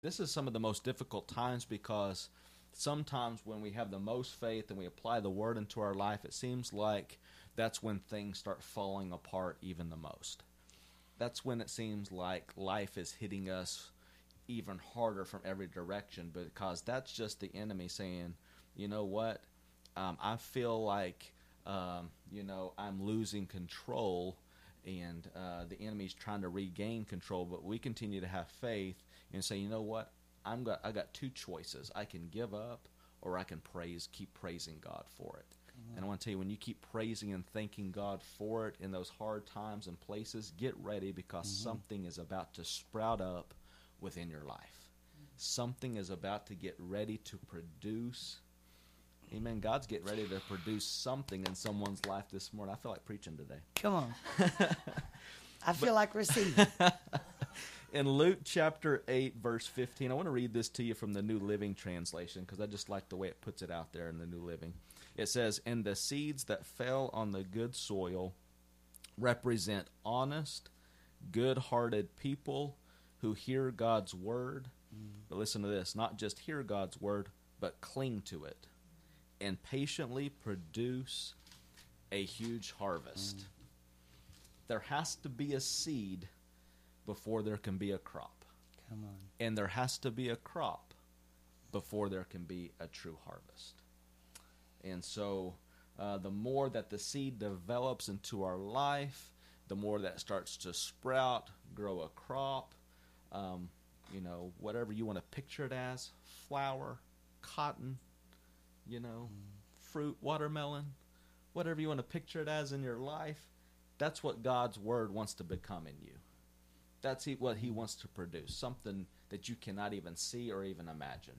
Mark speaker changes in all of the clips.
Speaker 1: This is some of the most difficult times because sometimes when we have the most faith and we apply the Word into our life, it seems like that's when things start falling apart even the most. That's when it seems like life is hitting us even harder from every direction, because that's just the enemy saying, you know what, I feel like, I'm losing control, and the enemy's trying to regain control, but we continue to have faith and say, you know what, I got two choices. I can give up, or I can keep praising God for it. And I want to tell you, when you keep praising and thanking God for it in those hard times and places, get ready, because something is about to sprout up within your life. Something is about to get ready to produce. Amen. God's getting ready to produce something in someone's life this morning. I feel like preaching today.
Speaker 2: Come on. I feel like receiving.
Speaker 1: In Luke chapter 8, verse 15, I want to read this to you from the New Living Translation, because I just like the way it puts it out there in the New Living. It says, "And the seeds that fell on the good soil represent honest, good-hearted people who hear God's word." But listen to this, not just hear God's word, but cling to it and patiently produce a huge harvest. There has to be a seed before there can be a crop.
Speaker 2: Come on.
Speaker 1: And there has to be a crop before there can be a true harvest. And so the more that the seed develops into our life, the more that starts to sprout, grow a crop, whatever you want to picture it as, flour, cotton, fruit, watermelon, whatever you want to picture it as in your life, that's what God's word wants to become in you. That's what he wants to produce, something that you cannot even see or even imagine.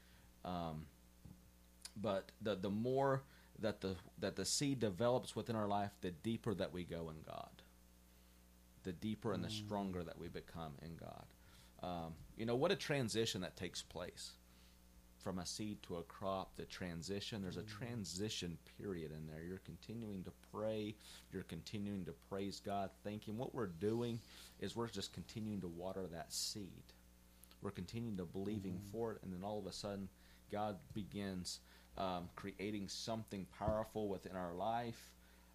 Speaker 1: But the more that the seed develops within our life, the deeper that we go in God, the deeper and the stronger that we become in God. What a transition that takes place from a seed to a crop. The transition, there's a transition period in there. You're continuing to pray. You're continuing to praise God, thanking. What we're doing is we're just continuing to water that seed. We're continuing to believing for it, and then all of a sudden, God begins creating something powerful within our life.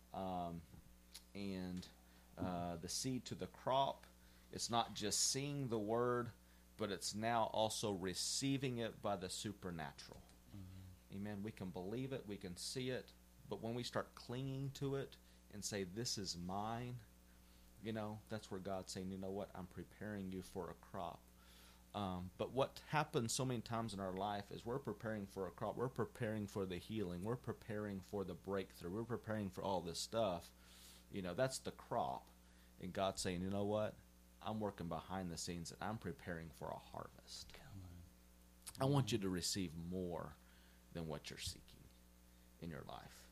Speaker 1: And the seed to the crop, it's not just seeing the word, but it's now also receiving it by the supernatural. Amen. We can believe it, we can see it, but when we start clinging to it and say, this is mine, that's where God's saying, you know what, I'm preparing you for a crop. But what happens so many times in our life is we're preparing for a crop. We're preparing for the healing. We're preparing for the breakthrough. We're preparing for all this stuff. That's the crop. And God's saying, you know what? I'm working behind the scenes, and I'm preparing for a harvest.
Speaker 2: Come on.
Speaker 1: I want you to receive more than what you're seeking in your life.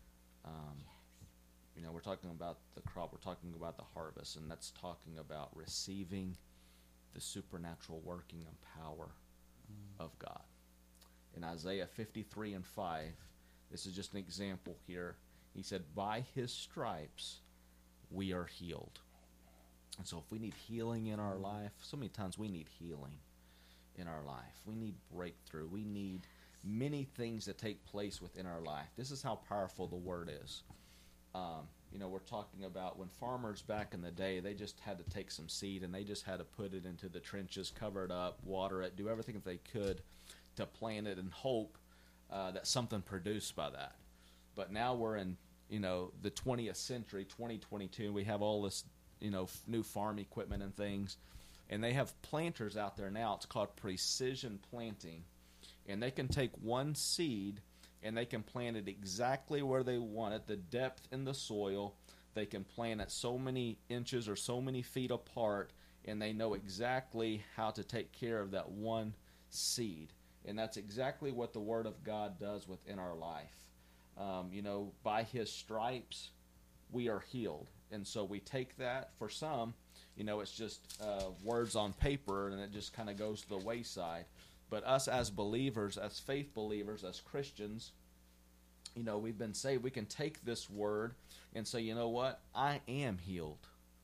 Speaker 1: We're talking about the crop. We're talking about the harvest, and that's talking about receiving the supernatural working and power of God. In Isaiah 53:5, this is just an example here. He said, by his stripes we are healed. And so if we need healing in our life, so many times we need healing in our life. We need breakthrough. We need many things that take place within our life. This is how powerful the word is. We're talking about when farmers back in the day, they just had to take some seed and they just had to put it into the trenches, cover it up, water it, do everything that they could to plant it and hope that something produced by that. But now we're in, the 20th century, 2022, and we have all this, new farm equipment and things. And they have planters out there now. It's called precision planting. And they can take one seed and they can plant it exactly where they want it, the depth in the soil. They can plant it so many inches or so many feet apart, and they know exactly how to take care of that one seed. And that's exactly what the Word of God does within our life. By his stripes, we are healed. And so we take that. For some, it's just words on paper, and it just kind of goes to the wayside. But us as believers, as faith believers, as Christians, we've been saved. We can take this word and say, you know what? I am healed.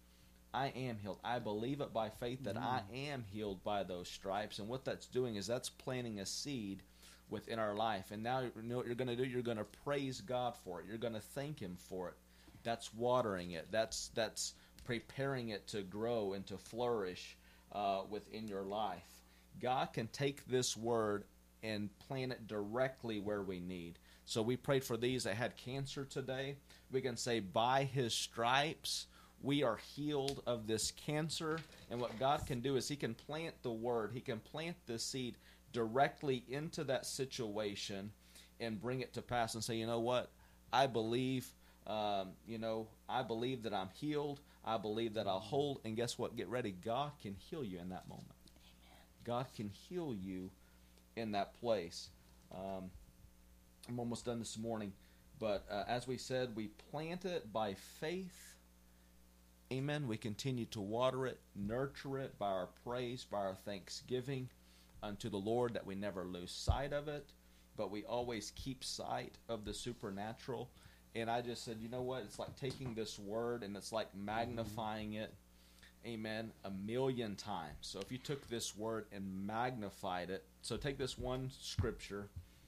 Speaker 1: I am healed. I believe it by faith that I am healed by those stripes. And what that's doing is that's planting a seed within our life. And now you know what you're going to do? You're going to praise God for it. You're going to thank Him for it. That's watering it. That's preparing it to grow and to flourish within your life. God can take this word and plant it directly where we need. So we prayed for these that had cancer today. We can say, by His stripes, we are healed of this cancer. And what God can do is He can plant the word. He can plant the seed directly into that situation and bring it to pass and say, you know what? I believe, I believe that I'm healed. I believe that I'll hold. And guess what? Get ready. God can heal you in that moment. Amen. God can heal you in that place. I'm almost done this morning. But as we said, we plant it by faith. Amen. We continue to water it, nurture it by our praise, by our thanksgiving unto the Lord, that we never lose sight of it, but we always keep sight of the supernatural. And I just said, you know what? It's like taking this word and it's like magnifying it, amen, 1,000,000 times. So if you took this word and magnified it, so take this one scripture,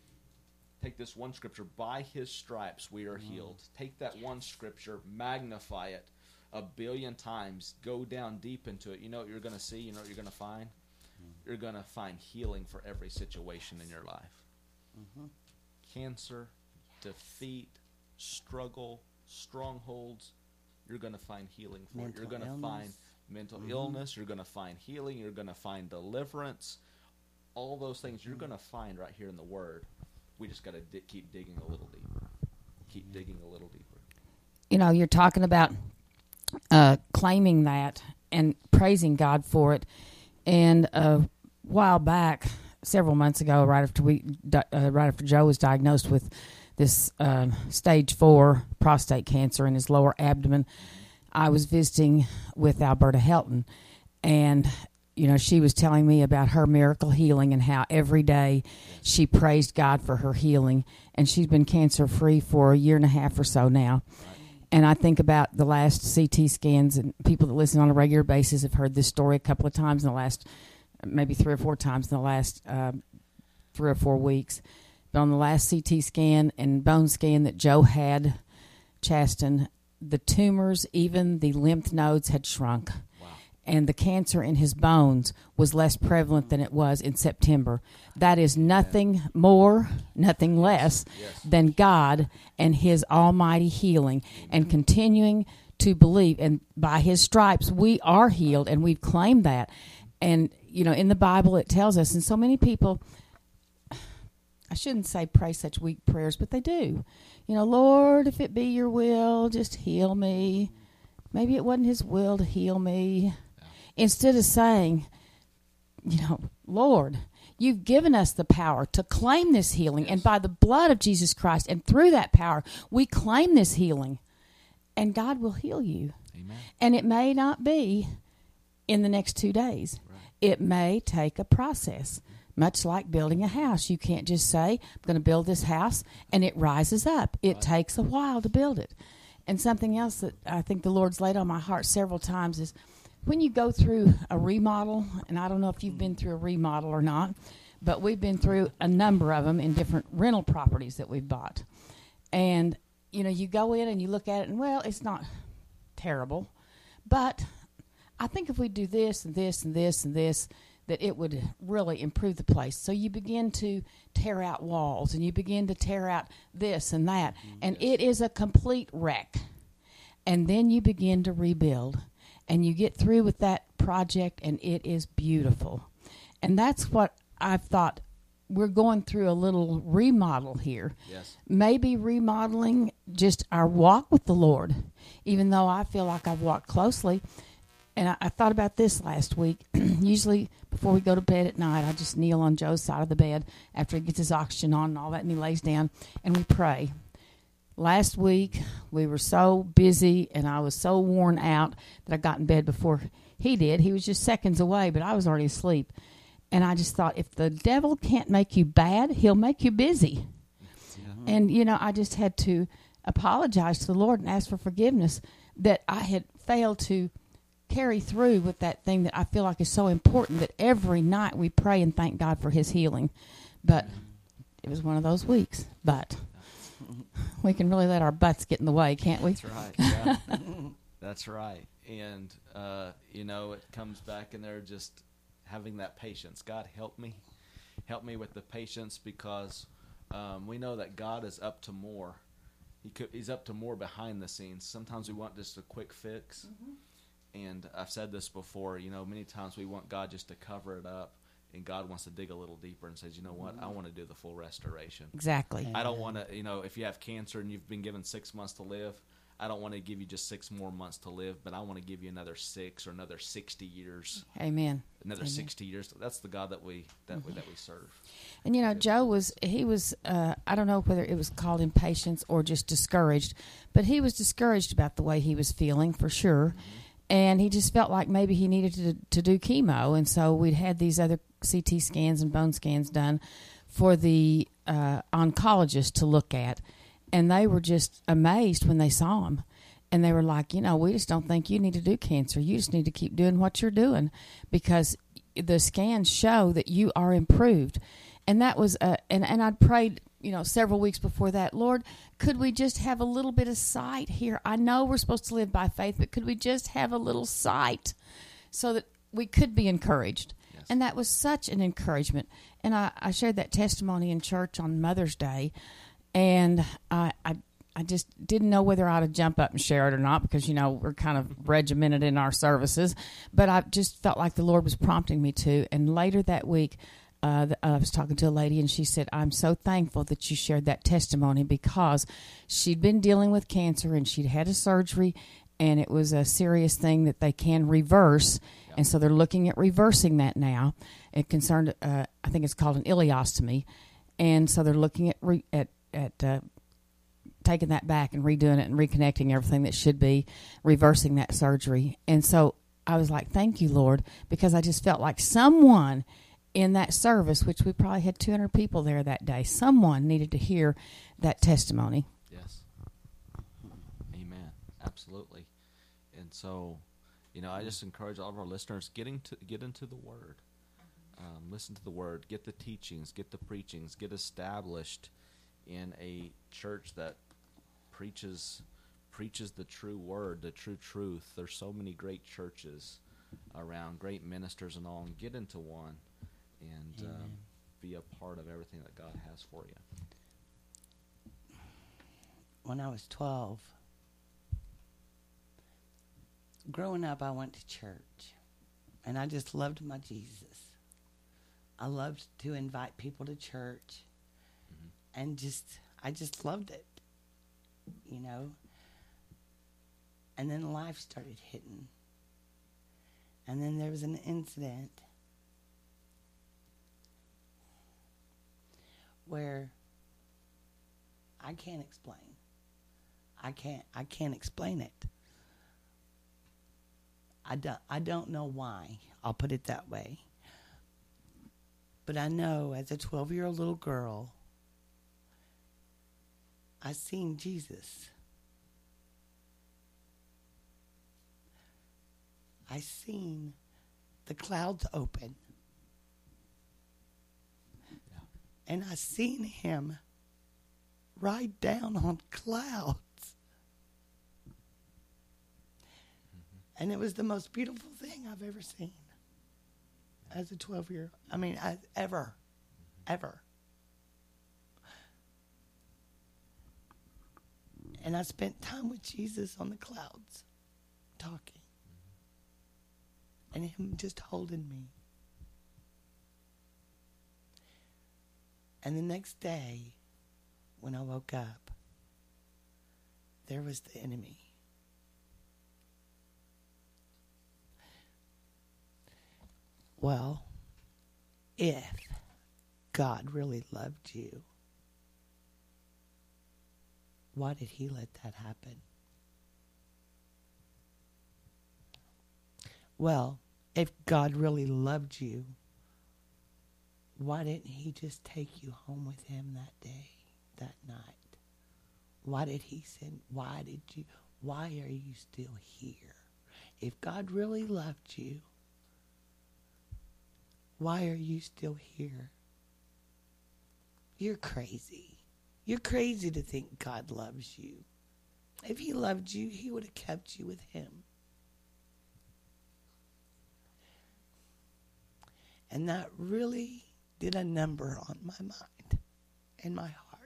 Speaker 1: by His stripes we are healed. Take that one scripture, magnify it 1,000,000,000 times, go down deep into it. You know what you're going to see? You know what you're going to find? You're going to find healing for every situation in your life. Cancer, defeat, struggle, strongholds, you're going to find healing for it. You're going to find mental illness. You're going to find healing. You're going to find deliverance. All those things you're going to find right here in the Word. We just got to keep digging a little deeper. Keep digging a little deeper.
Speaker 3: You know, you're talking about claiming that and praising God for it. And a while back, several months ago, right after Joe was diagnosed with this stage 4 prostate cancer in his lower abdomen, I was visiting with Alberta Helton, and you know, she was telling me about her miracle healing and how every day she praised God for her healing, and she's been cancer-free for 1.5 years or so now. And I think about the last CT scans, and people that listen on a regular basis have heard this story a couple of times in the last, maybe 3 or 4 times in the last 3 or 4 weeks. But on the last CT scan and bone scan that Joe had, Chasten, the tumors, even the lymph nodes had shrunk. Wow. And the cancer in his bones was less prevalent than it was in September. That is nothing more, nothing less than God and His almighty healing, and continuing to believe. And by His stripes, we are healed, and we've claimed that. And, you know, in the Bible it tells us, and so many people, I shouldn't say pray such weak prayers, but they do. You know, Lord, if it be your will, just heal me. Maybe it wasn't His will to heal me. Instead of saying, you know, Lord, you've given us the power to claim this healing. And by the blood of Jesus Christ and through that power, we claim this healing. And God will heal you. Amen. And it may not be in the next 2 days. Right. It may take a process. Much like building a house. You can't just say, I'm going to build this house, and it rises up. It takes a while to build it. And something else that I think the Lord's laid on my heart several times is when you go through a remodel, and I don't know if you've been through a remodel or not, but we've been through a number of them in different rental properties that we've bought. And, you know, you go in and you look at it, and, well, it's not terrible. But I think if we do this and this and this and this, that it would really improve the place. So you begin to tear out walls, and you begin to tear out this and that, and it is a complete wreck. And then you begin to rebuild, and you get through with that project, and it is beautiful. And that's what I've thought. We're going through a little remodel here. Yes. Maybe remodeling just our walk with the Lord, even though I feel like I've walked closely. And I thought about this last week. Usually before we go to bed at night, I just kneel on Joe's side of the bed after he gets his oxygen on and all that, and he lays down, and we pray. Last week, we were so busy, and I was so worn out that I got in bed before he did. He was just seconds away, but I was already asleep. And I just thought, if the devil can't make you bad, he'll make you busy. Yeah. And, you know, I just had to apologize to the Lord and ask for forgiveness that I had failed to carry through with that thing that I feel like is so important, that every night we pray and thank God for his healing. But it was one of those weeks. But we can really let our butts get in the way, can't we?
Speaker 1: That's right. Yeah. That's right. And, it comes back and they're just having that patience. God, help me. Help me with the patience, because we know that God is up to more. He's up to more behind the scenes. Sometimes we want just a quick fix. And I've said this before, many times we want God just to cover it up. And God wants to dig a little deeper and says, you know what, I want to do the full restoration.
Speaker 3: Exactly.
Speaker 1: I don't want to, if you have cancer and you've been given 6 months to live, I don't want to give you just 6 more months to live, but I want to give you another 6 or another 60 years.
Speaker 3: Amen.
Speaker 1: Another 60 years. That's the God that we serve.
Speaker 3: And Joe was I don't know whether it was called impatience or just discouraged, but he was discouraged about the way he was feeling for sure. And he just felt like maybe he needed to do chemo. And so we'd had these other CT scans and bone scans done for the oncologist to look at. And they were just amazed when they saw him. And they were like, we just don't think you need to do cancer. You just need to keep doing what you're doing, because the scans show that you are improved. And that was, and I'd prayed, several weeks before that, Lord, could we just have a little bit of sight here? I know we're supposed to live by faith, but could we just have a little sight so that we could be encouraged? Yes. And that was such an encouragement. And I shared that testimony in church on Mother's Day, and I just didn't know whether I ought to jump up and share it or not, because, we're kind of regimented in our services. But I just felt like the Lord was prompting me to. And later that week, I was talking to a lady, and she said, I'm so thankful that you shared that testimony, because she'd been dealing with cancer and she'd had a surgery, and it was a serious thing that they can reverse. Yep. And so they're looking at reversing that now. It concerned, I think it's called an ileostomy. And so they're looking at taking that back and redoing it and reconnecting everything that should be, reversing that surgery. And so I was like, thank you, Lord, because I just felt like someone in that service, which we probably had 200 people there that day, someone needed to hear that testimony.
Speaker 1: Yes. Amen. Absolutely. And so, I just encourage all of our listeners, get into the Word. Listen to the Word. Get the teachings. Get the preachings. Get established in a church that preaches the true Word, the true truth. There's so many great churches around, great ministers and all, and get into one. And be a part of everything that God has for you.
Speaker 2: When I was 12, growing up, I went to church, and I just loved my Jesus. I loved to invite people to church, and I just loved it, And then life started hitting, and then there was an incident where I can't explain. I can't explain it. I don't know why. I'll put it that way. But I know as a 12-year-old little girl, I seen Jesus. I seen the clouds open. And I seen him ride down on clouds. And it was the most beautiful thing I've ever seen as a 12-year-old. I mean, ever. And I spent time with Jesus on the clouds, talking. And him just holding me. And the next day, when I woke up, there was the enemy. Well, if God really loved you, why did he let that happen? Well, if God really loved you, why didn't he just take you home with him that day, that night? Why did he send, why are you still here? if God really loved you, why are you still here? You're crazy. You're crazy to think God loves you. If he loved you, he would have kept you with him. And that really did a number on my mind and my heart.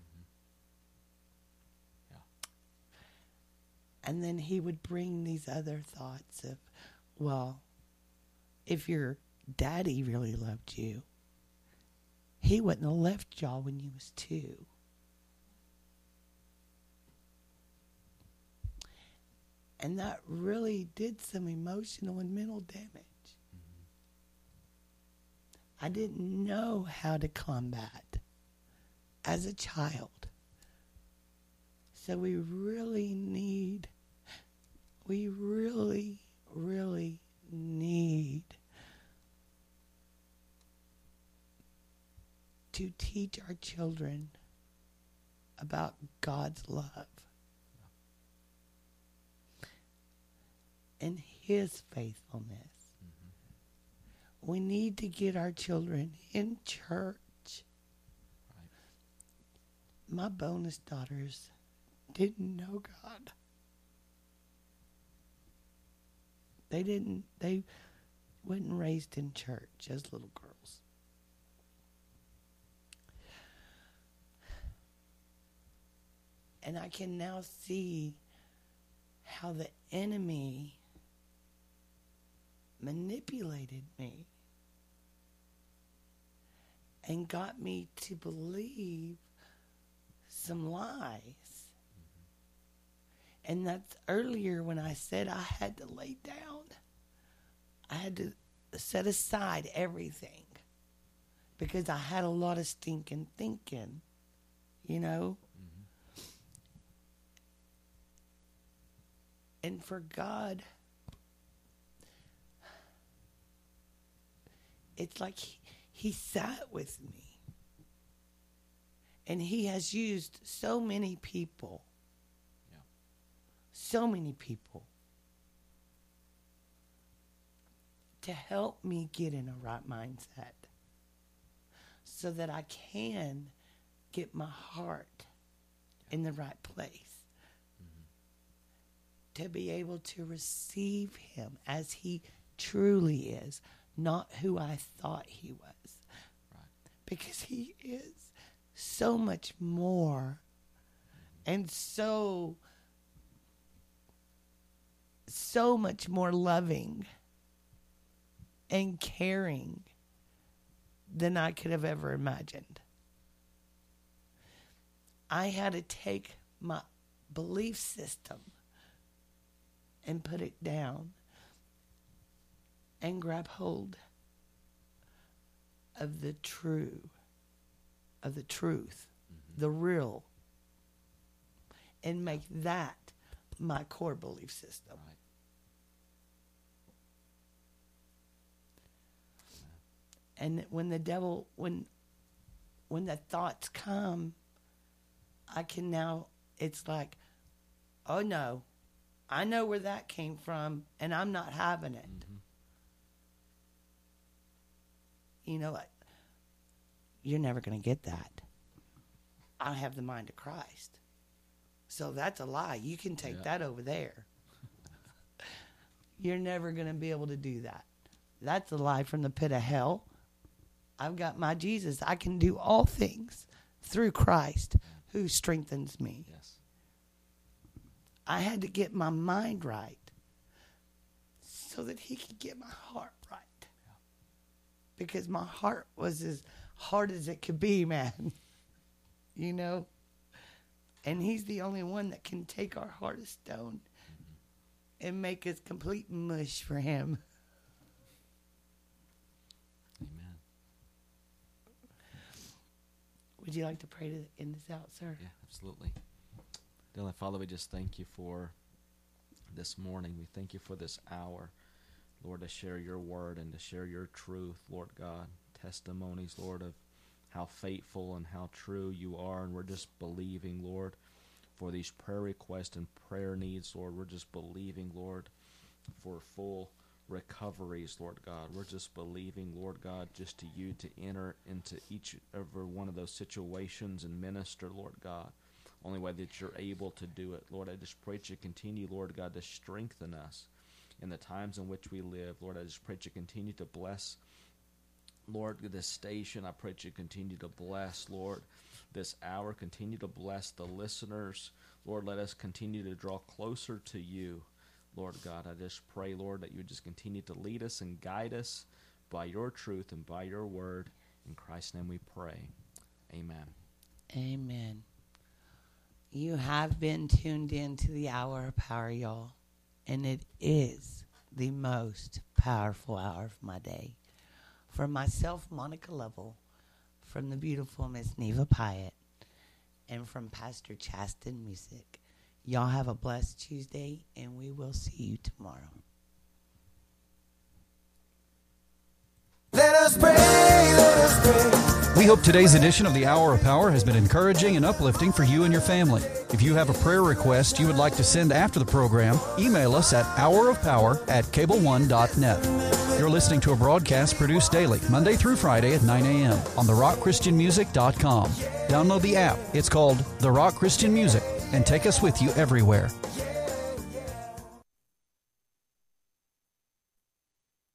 Speaker 1: Yeah.
Speaker 2: And then he would bring these other thoughts of, well, if your daddy really loved you, he wouldn't have left y'all when you was 2. And that really did some emotional and mental damage. I didn't know how to combat as a child. So we really, really need to teach our children about God's love and his faithfulness. We need to get our children in church.
Speaker 1: Right.
Speaker 2: My bonus daughters didn't know God. They weren't raised in church as little girls. And I can now see how the enemy manipulated me and got me to believe some lies. And that's earlier when I said I had to lay down. I had to set aside everything because I had a lot of stinking thinking, you know. And for God, it's like he sat with me. And he has used so many people.
Speaker 1: Yeah.
Speaker 2: So many people. To help me get in a right mindset. So that I can get my heart in the right place. To be able to receive him as he truly is. Not who I thought he was.
Speaker 1: Right.
Speaker 2: Because he is so much more and so much more loving and caring than I could have ever imagined. I had to take my belief system and put it down and grab hold of the truth, the real, and make that my core belief system.
Speaker 1: Right.
Speaker 2: And when the devil, when the thoughts come, I can now, it's like, oh no, I know where that came from, and I'm not having it. You know, you're never going to get that. I have the mind of Christ. So that's a lie. You can take that over there. You're never going to be able to do that. That's a lie from the pit of hell. I've got my Jesus. I can do all things through Christ who strengthens me.
Speaker 1: Yes.
Speaker 2: I had to get my mind right so that he could get my heart right.
Speaker 1: Yeah.
Speaker 2: Because my heart was as hard as it could be, man. You know? And he's the only one that can take our heart of stone and make us complete mush for him.
Speaker 1: Amen.
Speaker 2: Would you like to pray to end this out, sir?
Speaker 1: Yeah, absolutely. Dear Heavenly Father, we just thank you for this morning. We thank you for this hour, Lord, to share your word and to share your truth, Lord God. Testimonies, Lord, of how faithful and how true you are. And we're just believing, Lord, for these prayer requests and prayer needs, Lord. We're just believing, Lord, for full recoveries, Lord God. We're just believing, Lord God, just to you to enter into each every one of those situations and minister, Lord God. Only way that you're able to do it, Lord. I just pray that you continue, Lord God, to strengthen us in the times in which we live. Lord, I just pray that you continue to bless, Lord, this station. I pray that you continue to bless, Lord, this hour. Continue to bless the listeners. Lord, let us continue to draw closer to you, Lord God. I just pray, Lord, that you would just continue to lead us and guide us by your truth and by your word. In Christ's name we pray. Amen.
Speaker 2: Amen. You have been tuned in to the Hour of Power, y'all. And it is the most powerful hour of my day. For myself, Monica Lovell, from the beautiful Miss Neva Pyatt, and from Pastor Chasten Music. Y'all have a blessed Tuesday, and we will see you tomorrow.
Speaker 4: Let us pray, let us pray.
Speaker 5: We hope today's edition of the Hour of Power has been encouraging and uplifting for you and your family. If you have a prayer request you would like to send after the program, email us at hourofpower@cableone.net. You're listening to a broadcast produced daily, Monday through Friday at 9 a.m. on therockchristianmusic.com. Download the app. It's called The Rock Christian Music, and take us with you everywhere.